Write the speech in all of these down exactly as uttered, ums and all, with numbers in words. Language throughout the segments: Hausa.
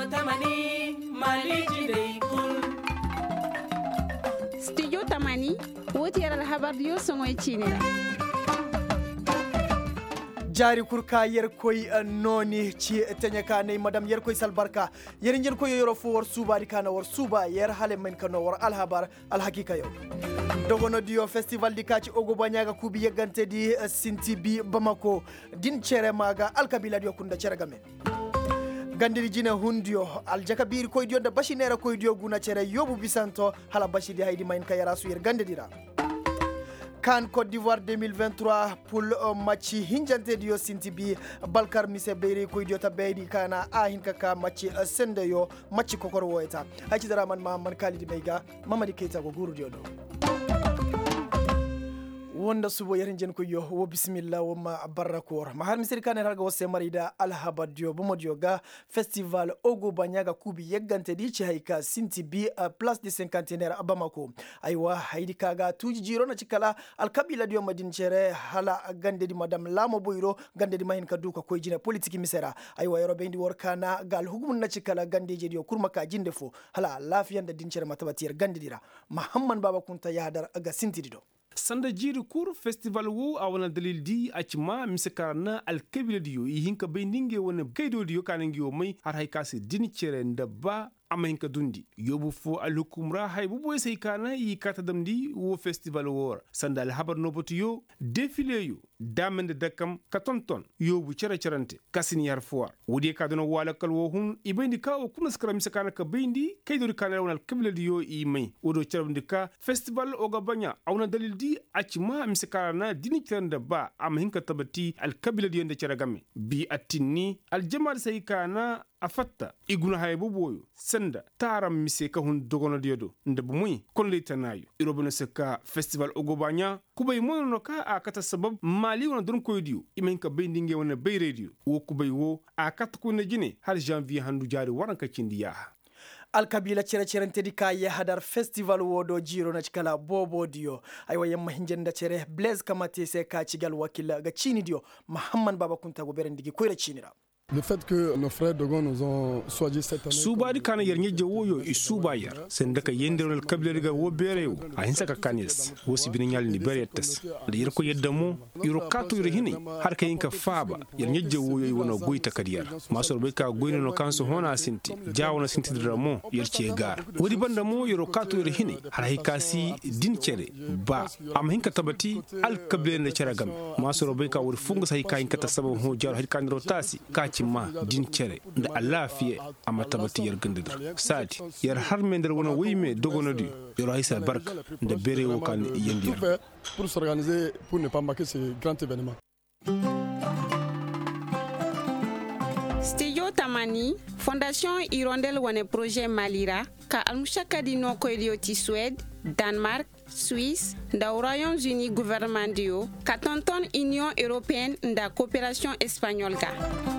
Tamani Maliji dai kul. Studio Tamani woti yara habar yo songoy chinira. jari kurka yer koy noni ci tanya ka ne madam yer koy salbarka yer ngen koy yoro fo war suba di kana war suba yer hale men kano war al habar al hakika yo dogono dio festival di kaci ogo banyaga kubi yegante di sinti bi bamako din cere maga al kabila dio kunda cere game gandiri jina hundio al jakabiri koy dio da bashinera koy dio guna cere yobu bisanto hala bashidi haydi main kayara su yer gandedira kan Côte d'Ivoire deux mille vingt-trois pour match hinjante dio sintibi balkar mise beiri ko idiota beidi kana a hinka ka match sende yo match kokor woyta haci dara man ma man kalidi meiga mamadi keita go guru diodo wonda subo yerin jen ko yo wo bismillah wo ma barakor ma har misir kan raga wo se marida al habadio bo modio ga festival ogo banyaga kubi yeggante di ci hayka sinti bi uh, place du cinquantenaire abamako aywa haydi kaga tuji jiro na cikala al kabila dio madin cere hala gande di madame lamo boyro gande di mahin kaduka ko jina politique misera aywa yoro bendi workana gal hugumun na cikala gande je dio kurma ka jinde fo hala lafiyan da din cere matabatir gande dira muhammad baba kunta yadar aga sinti dido sanda jiri kur festival wo a wana dalil di a cima misaka na alkabila diyo i hinka bai ninge wani kaido diyo kanin giyo mai har haika su dini cire da ba ama hinka dundi yobu fo alhukumra hay bu boy sai kana yi kata damdi wo festival war sanda al habar no botiyo defile yo damende dakam katonton yobu cere cerante kasin yar foar wodi ka dono wala kal wo hun ibendi ka o kunas kala misaka ka bendi kaydo kana wal kabila diyo i mai wodo cerande ka festival o gabanya awna dalil di acima misaka na dini cerande ba ama hinka tabati al kabila diyo nde cere game bi atini al jamal sai kana afatta iguna haybo boyo senda taram mise ka hun dogono diodo ndabu muy kon le tanayo irobuna seka festival ogobanya kubay mono no ka akata sabab mali wona don ko diyo imen ka bendinge wona bay radio wo kubay wo akata ko na jine har janvier handu jari waranka cindiya alkabila cere cerente di kaye hadar festival wodo jiro na cikala bobo dio aywa yamma hinjenda cere blaise kamate se ka cigal wakila ga cini dio muhammad baba kunta go berendigi koyra cinira. Le fait que nos frères Dogon nous ont choisi cette année. Subadi kana yernye jawoyo i subayar sendaka yenderonal kabileriga wo berew a hinsaka kanis wo sibini nyal ni berettes da yerko yeddamo iro kato iro hini har kayinka faba yernye jawoyo i wona goyta kadiyar masor be ka goyno no kanso hona sinti jawona sinti dramo yerci gar wodi banda mo iro kato iro hini har hikasi din cere ba am hinka tabati al kabiler ne cere gam masor be ka wori funga sai kayinka tasaba ho jar har kanro tasi ka ma din cere da alafiye a matabati yar gandadar sati yar har mendar wani wime dogono di yaro haisa barka da bere wokan yandiyar pour s'organiser pour ne pas manquer ce grand événement. Studio Tamani Fondation Hirondelle wane projet Malira ka almushaka di no koylioti Suède Danemark Suisse nda Royaumes-Unis gouvernement dio ka tonton Union Européenne nda coopération espagnole ka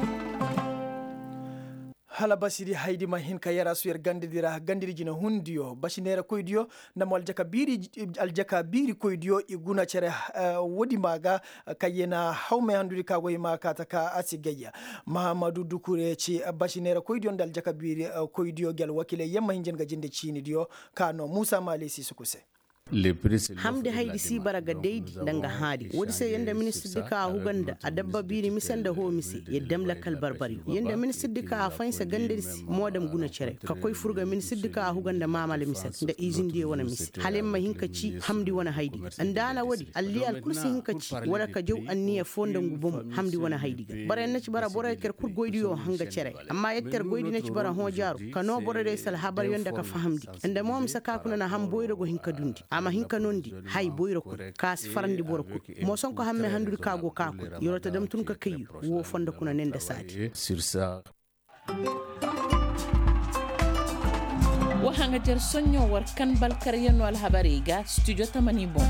hala basiri haydi ma hin ka yara suyer gandidira gandiri jina hundiyo bashinera koydiyo nam aljaka biri aljaka biri koydiyo iguna cere uh, wodi maga uh, kayena hawme handuri ka goy ma kata ka asigaya mahamadou dukure ci uh, bashinera koydiyo dal jaka biri uh, koydiyo gel wakile yamma hinjen ga jinde chini diyo kano Musa Malesi sukuse hamde haydi si baraga deydi danga haadi wodi se yende ministre de ka huganda a dabba biri misanda ho misi yeddam lakkal barbari yende ministre de ka fansa gandersi modam guna cere ka koy furga ministre de ka huganda mamale misal nda izindi wona misi halemma hinka ci hamdi wona haydi andala wodi alli al kursi hinka ci wala ka jew anniya fonda ngubum hamdi wona haydi bare nati bara bore ker kur goydi yo hanga cere amma yetter goydi nati bara ho jaru kano bore de sal habar yonda ka fahamdi anda mom saka kuna na ham boydo go hinka dundi ama hinka nondi hay boyro ko kas farandi boro ko mo son ko hamme handuri kago kako yorota dam tun ka kayu wo fonda kuna nenda sati sur ça wa hanga ter sonyo war kan bal karyano al habariga studio Tamani bon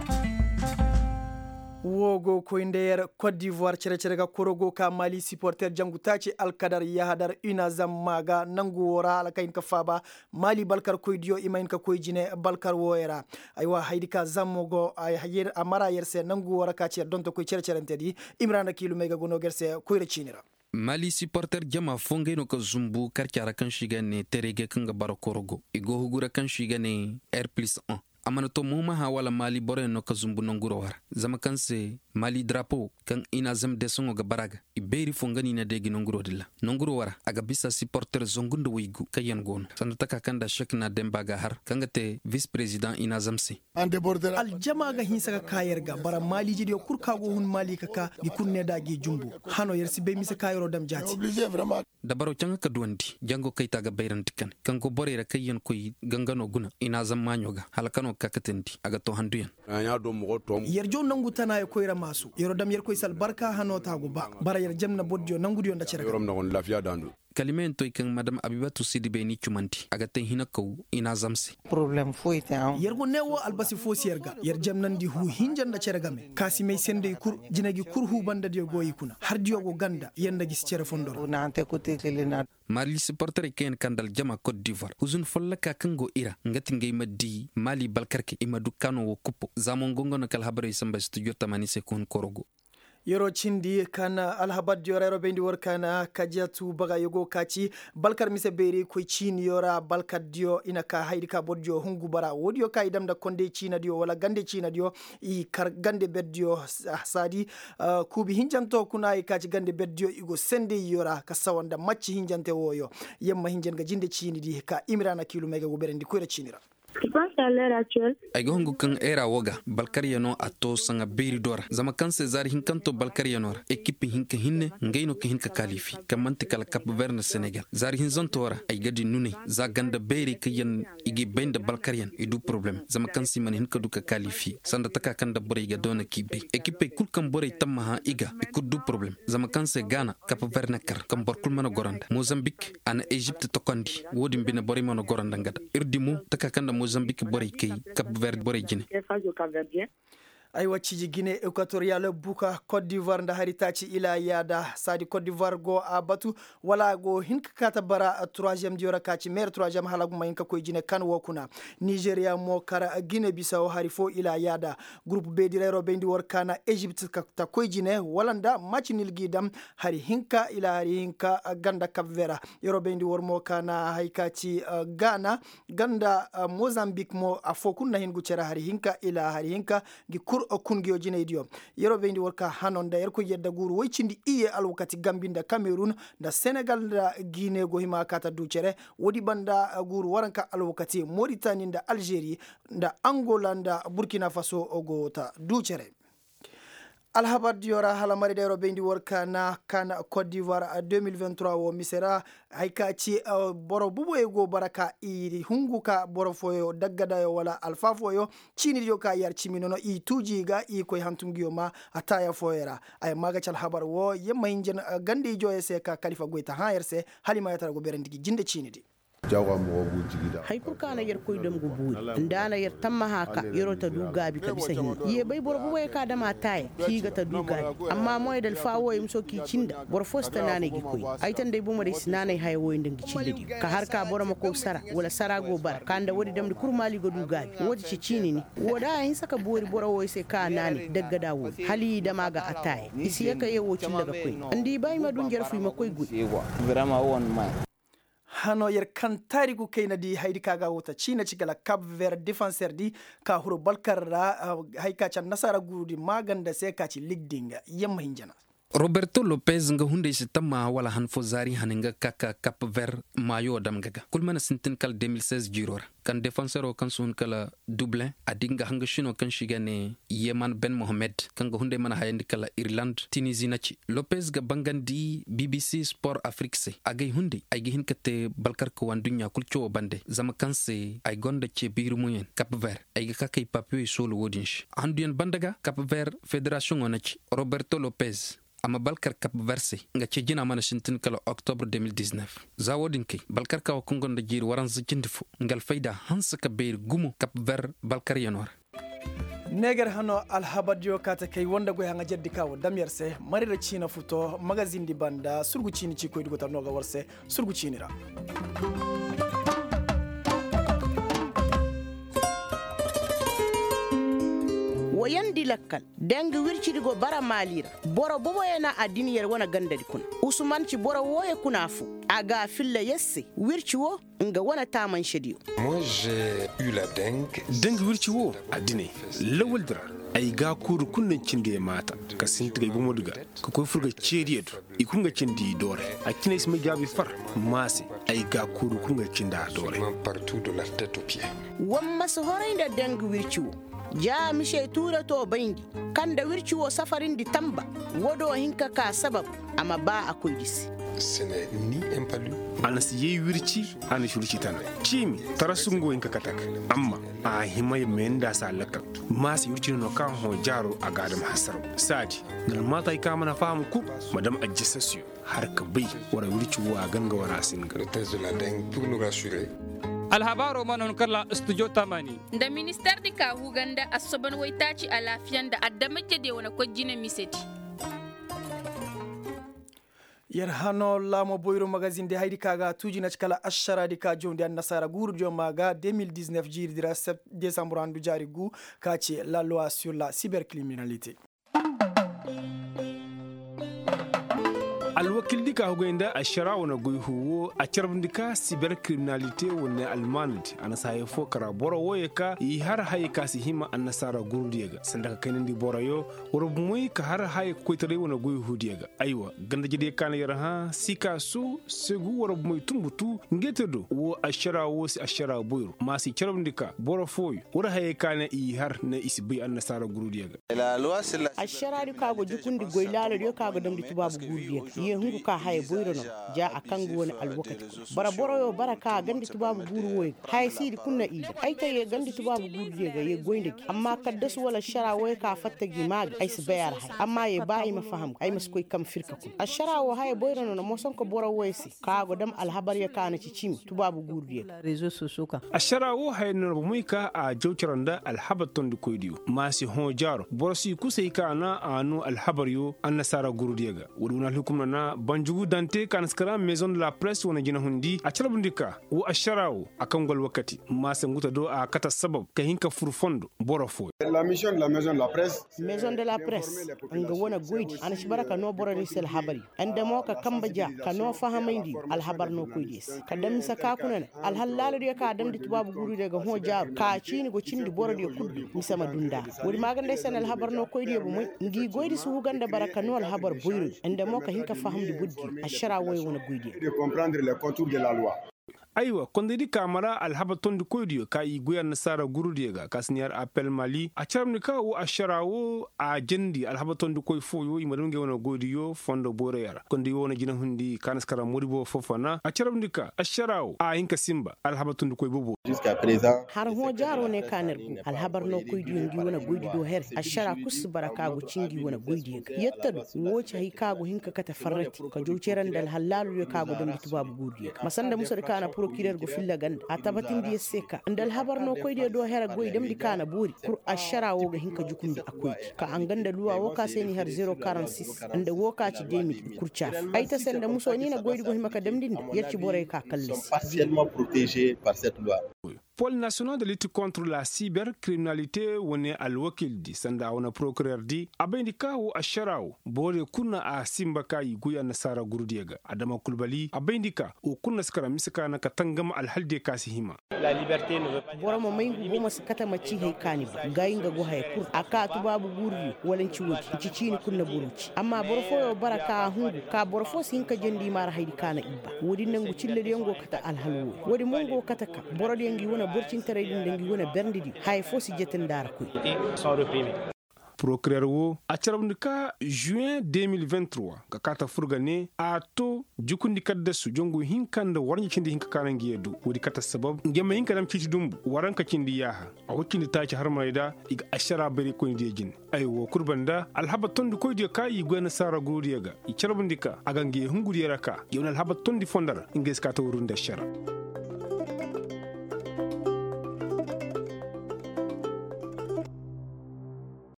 wogo koynder Côte d'Ivoire cere cere ga korogo ka Mali supporter jangu taci alkadar yahadar una zammaga nangu wora ala kayin ka faba Mali balkar koydiyo imayin ka koyjine balkar woyera aywa haydi ka zammogo ay hayer amara yerse nangu wora ka cer donto koy cere cere ntedi imrana kilu mega gono gerse koyre cinira Mali supporter jama fonge no ka zumbu karchara kan shiga ne terege kan ga barakorogo igo hugura kan shiga ne R plus one amana to muma ha wala Mali bore no ka zumbu nonguro war zama kan se Mali drapeau kan ina zam de songo ga baraga iberi fongani na degi nonguro dilla nonguro wara aga bisa supporter zongundo wigu kayen gon sanda taka kanda shekna demba ga har kanga te vice president ina zamsi ande border al jama ga hinsa ga kayer ga bara Mali jidi kurka go hun Mali kaka gi kunne da gi jumbu hano yersi be mi se kayro dam jati da baro canga ka duwandi jango kayta ga bayran tikan kango bore ra kayen koy gangano guna ina zam manyoga halakano kakatendi aga to handuyan yerjo nangu tana e koyra masu yero dam yer koy sal barka hano tago ba bara yer jamna bodjo nangu dion da cerega yorom na on lafiya dandu kalimen toy kan madam Abibatu Sidibe ni cumanti aga ten hina kaw ina zamsi problem foi ta yergo newo albasi fo sierga yer jamnandi hu hinjan da cerega me kasi me sende kur jinagi kur hu banda dio goyi kuna har diogo ganda yenda gis cere fondor na ante ko tekelina Mali supporter ken kandal jama Côte d'Ivoire huzun folla ka kango ira ngati ngay maddi Mali balkarke imadu kano wo kupo zamon gongo na kal habare samba studio tamani sekon korogo yoro cindi kana alhabad diorero bendi wor kana kajatu baga yogo kaci balkar mise beri ko cini yora balkar dio ina ka haydi ka bodjo hungu bara wodio kay dam da konde cina dio wala gande cina dio i kar gande beddio sadi uh, kubi hinjanto kuna i kaci gande beddio igo sende yora ka sawanda macci hinjante woyo yemma hinjan ga jinde cini di ka imirana kilo mega go berendi ko cinira. Je pense à l'heure actuelle. Ay gongu kan era woga balkariyano ato sanga beri dora zama kan Cesar hinkanto balkariyano ekipe hinka hinne ngayno ke hinka kalifi kamanti kala Cap Vert Senegal zar hinzantora ay gadi nune za ganda beri kayan igi benda balkariyan idu problem zama kan siman hinka duka kalifi sanda taka kanda bore ga dona kibe ekipe kul kan bore tamma ha iga ikudu problem zama kan se Ghana Cap Vert nakar kan borkul mana goranda Mozambique ana Egypte tokondi wodi mbina bore mana goranda ngada irdimu taka kanda Mozambique bore kay Cap Vert bore jine ay wacciji Guinée équatoriale buka Côte d'Ivoire nda haritaci ila yada sadi Côte d'Ivoire go a batu wala go hinka kata bara troisième diora kaci maire troisième halagu ma hinka koy jine kan wokuna Nigeria mo kara Guinée Bissau hari fo ila yada groupe B direro bendi wor kana Egypte ta koy jine walanda match nil gidam hari hinka ila hari hinka ganda Cap Vert yoro bendi wor mo kana haykaci uh, Ghana ganda uh, Mozambique mo afokun na hingu cera hari hinka ila hari hinka gi kur o kungiyo jine dio yero bendi worka hanonda yer ko yedda guru waycindi iye alwakati Gambinda Cameroon da Senegal da Guinea go hima kata ducere wodi banda guru waranka alwakati Mauritanie da Algerie da Angola da Burkina Faso go ta ducere alhabar diora halamari dero bendi worka na kana Côte d'Ivoire deux mille vingt-trois wo misera haykaci uh, boro bubo ego baraka iri hunguka boro foyo daggada yo wala alfa foyo chini yo ka yar chiminono i tujiga i koy hantungiyo ma ataya foyera ay maga chal habar wo yemma hinjen uh, gande joye se ka Khalifa Goita ha yerse halima yatara go berendigi jinde chini di haikul kana yer koy dum go buuri ndana yer tamma haka yero ta du gabi ka bisa hin ye bay bor bu way ka dama tay ki ga ta du gabi amma moy dal fa woy mso ki cinda bor fosta nane gi koy ay tan day bu ma de sinane hay woy ndangi cinda di ka har ka bor ma ko sara wala sara go bar kanda wodi dem di kurmali go du gabi wodi ci cini ni woda hin saka bori bor woy se ka nane dagga dawo hali da maga atay isi yaka yewo cinda ga koy andi bay ma du nger fu ma koy gudi vraiment won ma hano yer kan tariku kayna di haydi kaga wota China cigala Cap Vert défenseur di ka huro balkarra uh, hayka can nasara gurudi maganda se ka ci ligdinga yemma hinjana Roberto Lopez nga hunde si tamma wala han fo zari haninga kaka Cap Vert mayo dam gaga kulmana sintin kal deux mille seize jirora kan défenseur o kan sun kala Dublin adinga hanga shino kan shigane Yeman Ben Mohamed kan ga hunde mana hayandi kala Ireland Tunisie naci Lopez ga bangandi B B C Sport Afrique se agay hunde ay gihin kate balkar ko wan dunya kulcho bande zama kanse ay gonda ce biru muyen Cap Vert ay ga kakay papio solo wodinch anduyan bandaga Cap Vert Fédération onaci Roberto Lopez ama balkar Cap Vert nga ci jina mana shintin kala octobre deux mille dix-neuf zawodin kay balkar ka kongon da jir waran zijindifo ngal fayda hansa ka beer gumo Cap Vert balkar yanor neger hano alhabadio kata kay wonda go hanga jeddi kawo damyerse marira China futo magazine di banda surgu Chini ci koy dugo noga warse surgu Chinira wayan dilakkal dangi wirci digo bara malira boro bobo yana adiniyar wana gandari kun usman ci boro woye kunafu aga filla yesse wirci wo nga wana taman shediyo. Moi j'ai eu la dengue. Dengue wirci wo adine lawal dira ay ga kuru kunnan cinde mata ka sintiga gumo diga ka koy furga ceriyedo ikunga cindi dore akine isma jabi far masi ay ga kuru kunga cinda dore partout de la tête aux pieds. Wamma so horaynda dengue wirci wo ja mishe tura to bayndi kanda wirci wo safarin di tamba wodo hinka ka sabab amma ba akoy disi. Ce n'est ni un palu. Anas ye wirci ana shurci tana chimi tarasungo inka katak amma a himay menda sa lakka mas wirci no kan ho jaro a gadam hasaro sadi nal mata ka mana faham ku madam ajissasio har ka bai wara wirci wa ganga wara singa le test de la dengue pour nous rassurer. alhabaro manon kala studio tamani da minister di ka huganda asoban waitaci a lafiyan da addamake de wani kwajina miseti. yar hano lamo boyro magazine de haydi kaga tujina cikala ashara di ka jonde an nasara guru jo maga deux mille dix-neuf jiri dira sept décembre andu jari gu kace la loi sur la cybercriminalité. alwakil ka hogoinda ashara wana goyhuwo a charbindika cybercriminalité wona almanid ana saye fo kara boro woyeka yi har haye kasi hima annasara gurdiyaga sandaka kanindi borayo woro moy ka har haye koytare wona goyhudiyaga aywa ganda jide kan yara ha sika su segu woro moy tumbutu ngetedo wo ashara wo si ashara boyro masi charbindika boro foy woro haye kana yi har na isbi annasara gurdiyaga la loi c'est la ashara di kago jukundi goylalo di kago damdi tubabu gurdiyaga ye hungu ka haye boyro no ja akangu woni alwakati bara boro yo baraka gandi tubabu buru woy hay sidi kunna ida ay tay gandi tubabu buru je ga ye goyndi amma kaddas wala shara woy ka fatta gi mag ay sbayar hay amma ye bayi ma faham ay mas koy kam firka ko ashara wo haye boyro no mo son ko boro woy si kago dam alhabar ya kana ci cimi tubabu buru je réseau sociaux ka ashara wo haye no muy ka a jawcaranda alhabaton di koydiyo masi hon jaro borosi kusay kana anu alhabar yo annasara guru je ga wuduna hukumna na banjugu dante kanskara maison de la presse wona jina hundi a calbundika wo asharawo akangol wakati masa nguta do a kata sabab ka hinka furfondo borofo la mission de la maison de la presse maison de la presse anga wona goydi ana shibaraka no borani sel habari anda mo ka kambaja ka no fahamayndi al habar no koydis ka dam saka kunan al halal de ka dam dit babu guru de ga ho jar ka cini go cindi borodi kuddu misama dunda wori magande sen al habar no koydi bu moy ngi goydi su huganda baraka no al habar boyro anda mo ka hinka fahamdi buddi ashara woy wona goydi de comprendre les contours de la loi. aywa kondedi kamara alhaba tondi koydiyo ka yi goyan nasara gurudiyega kasniyar appel mali a charmni ka wo asharawo a jendi alhaba tondi koy foyo imadum ge wona godiyo fondo boreyara kondi wona jina hundi kanaskara modibo fofana a charmni ka asharawo a hinka simba alhaba tondi koy bobo jusqu'à présent har ho jaro ne kaner gu alhabar no koydiyo ngi wona goydido her ashara kus baraka go cingi wona goydiyega yettado woci hay kago hinka kata farrati ka jowceran dal halalu yo kago dum tubabu gurdiyega masanda musa kana procureur go filla ganda a tabatin di seka ndal habar no koyde do hera goy dem di kana buri pour ashara wo ga hinka jukundi akoy ka an ganda luwa wo ka seni har zero quarante-six ande wo ka ci demi kurcha ay ta senda muso ni na goydi go himaka dem dinda yerci boray ka kallis partiellement protégé par cette loi. Pôle national de lutte contre la cybercriminalité wone alwakil di sanda wona procureur di abendi kawo asharawo bore kunna a simba kai guya nasara gurdiega adama kulbali abendi ka o kunna skara misaka na katangama alhalde kasihima la liberté ne veut pas bora mo maingu goma sakata maci hay kani gayinga go hay kur aka tubabu gurdi walan ci wodi ci cini kunna buruci amma borfo yo baraka hungu ka borfo sinka jendi mara haydi kana ibba wodi nangu cille de ngo kata alhalwo wodi mongo kata ka borodi ngi wona burcin tare din dangi wona berndidi hay fo si jetten dara ko sont reprimés procureur wo a carabndika juin deux mille vingt-trois ka kata furgane a to jukundi kadda su jongu hinkanda warni cindi hinka kanangi yedu wodi kata sabab ngema hinka dam citi dumbu waranka cindi yaha a wakindi taci har mayda iga ashara bari ko ndejin aywo kurbanda alhaba tondi ko de kai gona sara godiyaga i carabndika agange hungudi raka yona alhaba tondi fondara inges kata wurunda shara